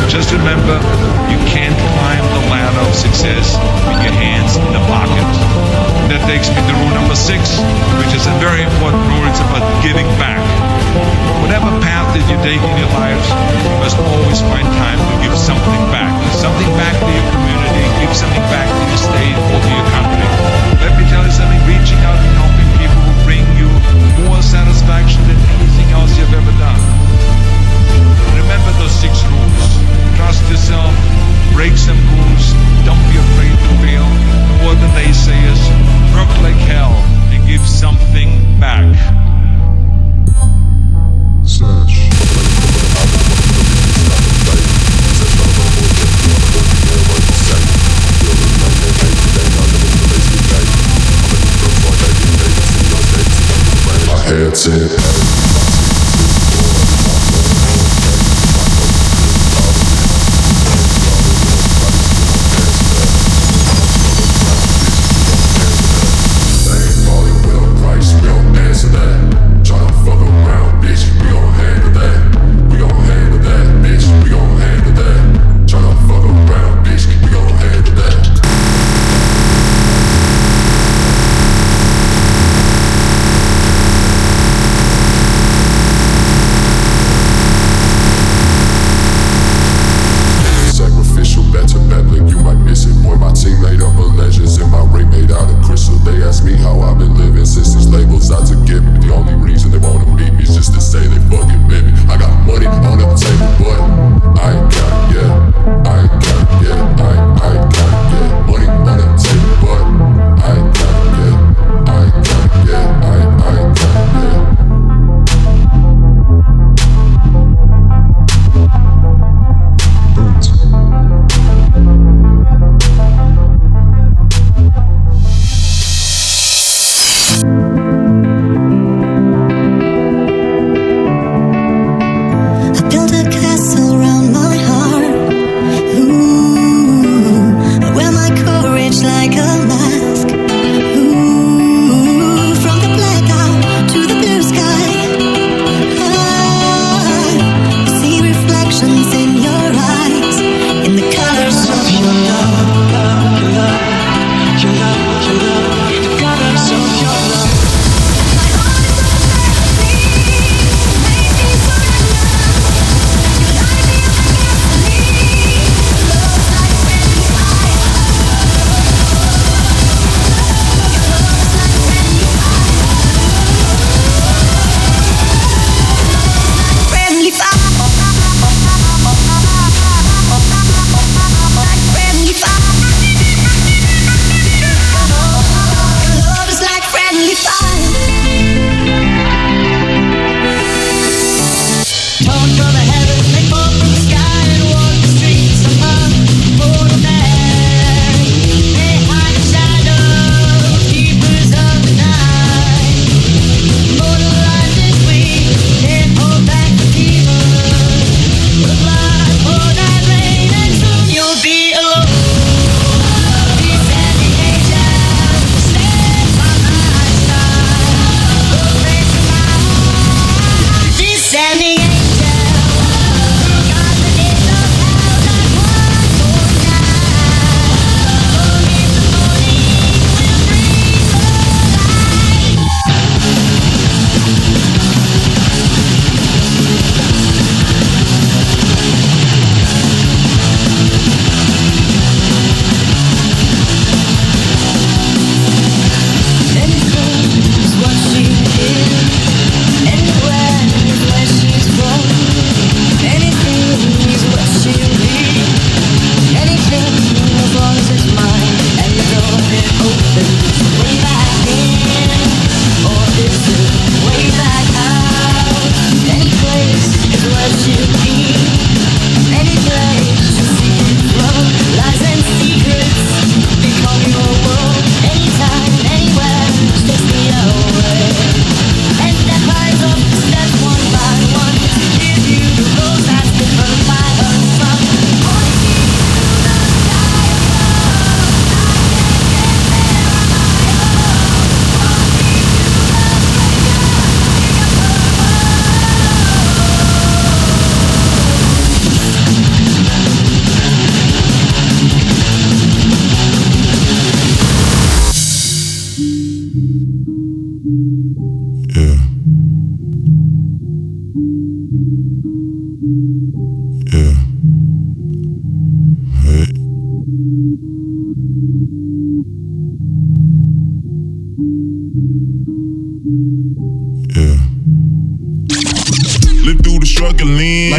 Just remember, you can't climb the ladder of success with your hands in the pocket. That takes me to rule number 6, which is a very important rule. It's about giving back. Whatever path that you take in your lives, you must always find time to give something back. Give something back to your community, give something back to your state or to your country. Let me tell you something, reaching out and helping people will bring you more satisfaction than anything else you've ever done. Remember those 6 rules. Trust yourself, break some rules, don't be afraid to fail, more than naysayers, work like hell, and give something back. Headset.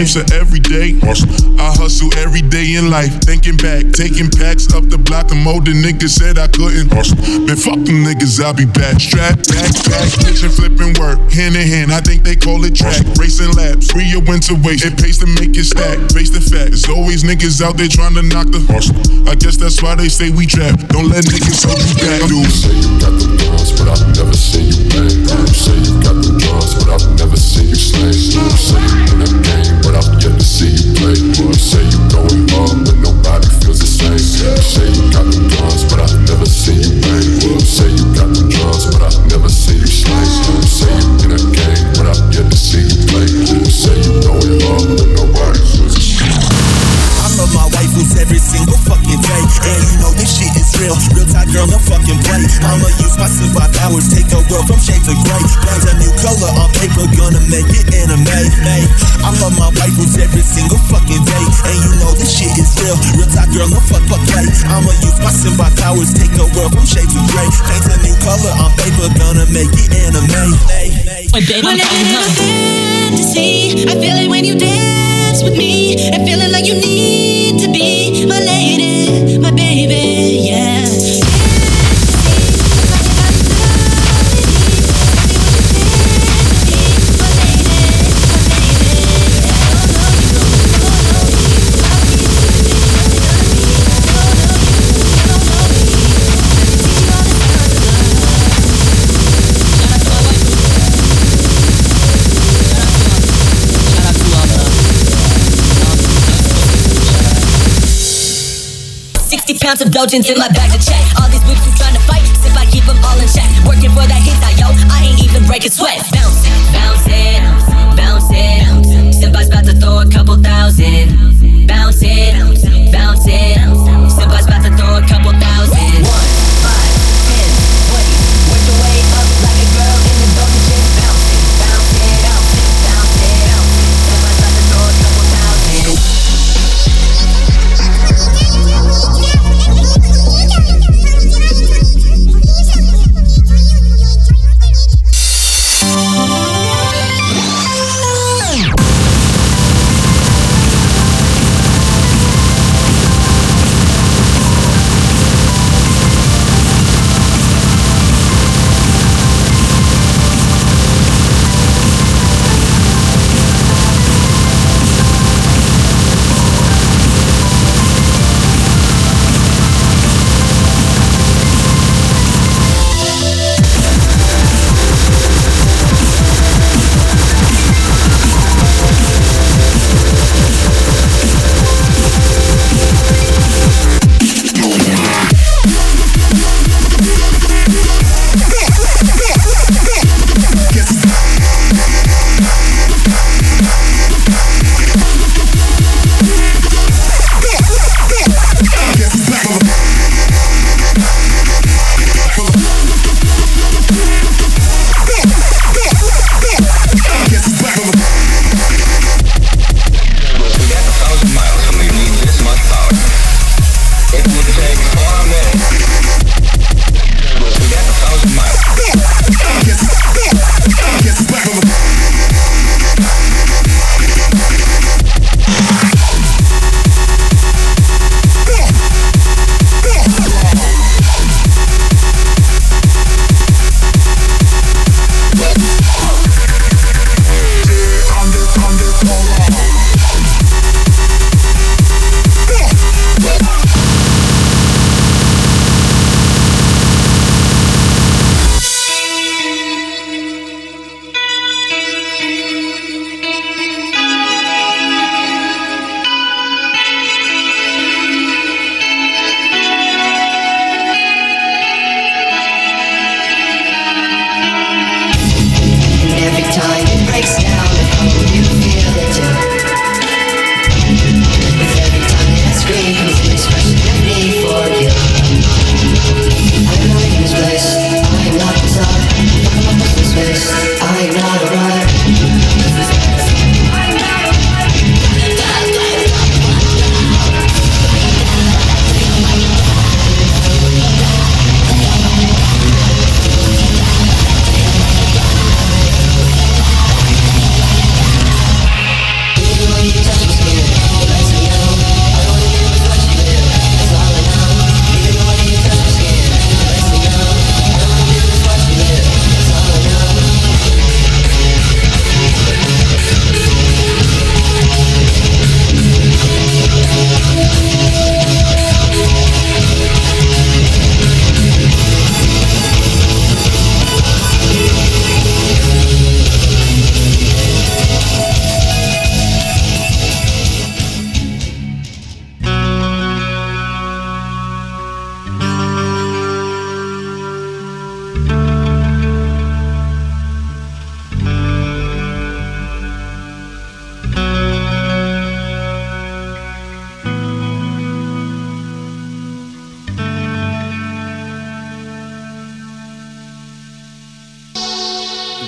Life's an everyday hustle. I hustle every day in life. Thinking back, taking packs up the block. The older niggas said I couldn't hustle. Man, fuck them niggas, I'll be back. Strap, back, kitchen flipping work. Hand in hand, I think they call it track. Racing laps, free your winter waste. It pays to make it stack. Face the fact, there's always niggas out there trying to knock the hustle. I guess that's why they say we trap. Don't let niggas hold you back, dude. You say you got the guns, but I've never seen you bang. You say you got the guns, but I've never seen you slang. You say you in a game, but I've yet to see you play. You say you going hard, but nobody feels the same. You say you got the guns, but I've never seen you bang. You say you got the guns, but I've never seen you slang. You say you in a game, but I've yet to see you play. You say you going hard, but nobody feels the same. I love my wife who's every single fucking day. And you know this shit is real. Real tight girl, no fucking play. I'ma use my simple powers, take a world from shade to gray. Paint a new color on paper, gonna make it anime. I love my wife who's every single fucking day. And you know this shit is real. Real tight girl, no fuck play. I'ma use my simple powers, take a world from shade to gray. Paint a new color on paper, gonna make it anime. When I get a fantasy, I feel it when you dance with me. And feeling like you need to be my lady, my baby, yeah. Pounds of Dojins in my bag to check. All these whips who trying to fight, if I keep them all in check. Working for that hit, yo, I ain't even breaking sweat. Bouncing, bouncing, bouncing. Somebody's about to throw a couple thousand. Bouncing, bouncing. Somebody's about to throw a couple thousand. 1, 5, 10, 20. Work your way up like a girl in the Dojin gym. Bouncing, bouncing, bouncing, bouncing. Somebody's about to throw a couple thousand.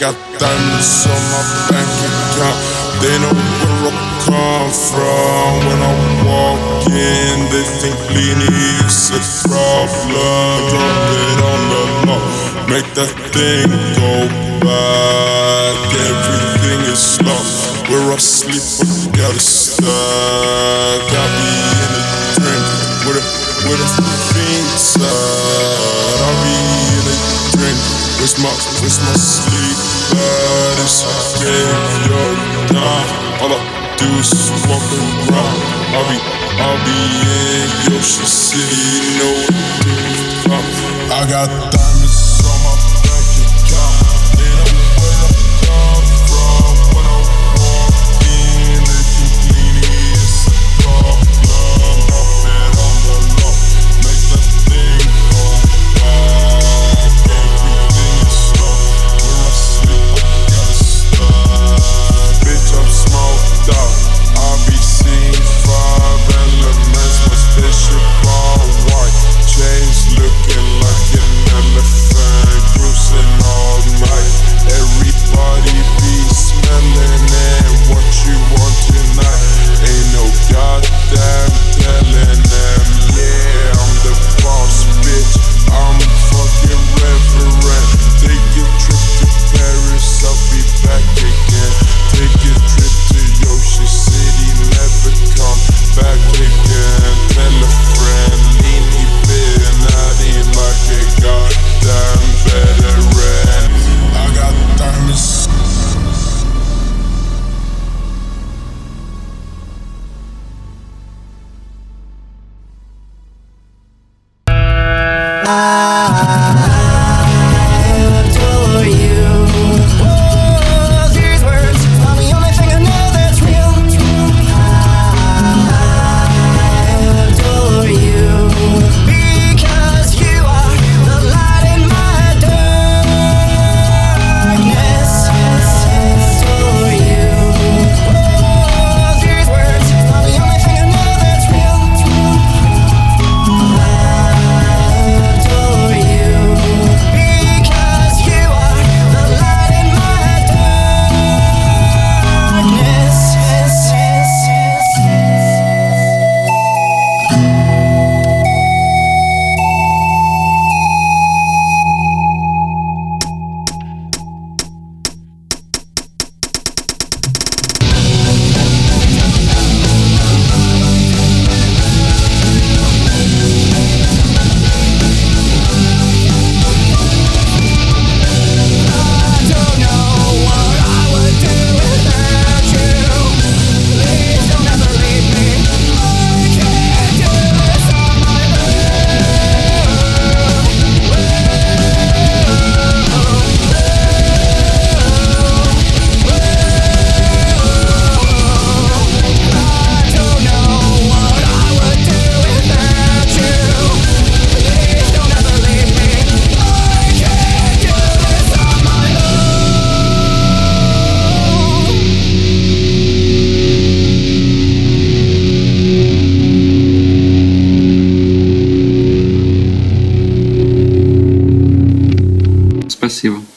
got diamonds on my bank account. They know where I come from. When I walk in, they think Leanie is a problem. Drop it on the law, make that thing go back. Everything is lost. Where I sleep, I got it stuck. I be in a drink with a fiend side. I be in a drink. Where's my sleep at? It's a graveyard time. All I do is walk around. I'll be in Yoshi City, you know what I got diamonds on my bank account. They know where I come from. When I walk in, they think Leanie is a problem. Drop it on the law, make that thing go back. Everything is lost. Where I sleep, I got it stuck. Bitch, I'm smoked out. I'll be seeing 5 elements. My spaceship all white. Chains looking like an elephant. Cruising all night. Everybody be smelling it. What you want tonight? Ain't no goddamn telling them. Yeah, I'm the boss, bitch. I'm fucking reverend. Take a trip to Paris, I'll be back again. Take a trip to Yoshi City, never come back again. Tell a friend, Leanie been at it like a goddamn veteran. I got diamonds. adore you. Oh, these words are the only thing I know that's real. I adore you because you are the light in my darkness. Adore you. Oh, these words are the only thing I know that's real. Adore you because you are the light in my darkness. Don't know what I would do without you. Please don't ever leave me. I can't do this on my I don't know what I would do without you. Please don't ever leave me. I can't do this on my Спасибо.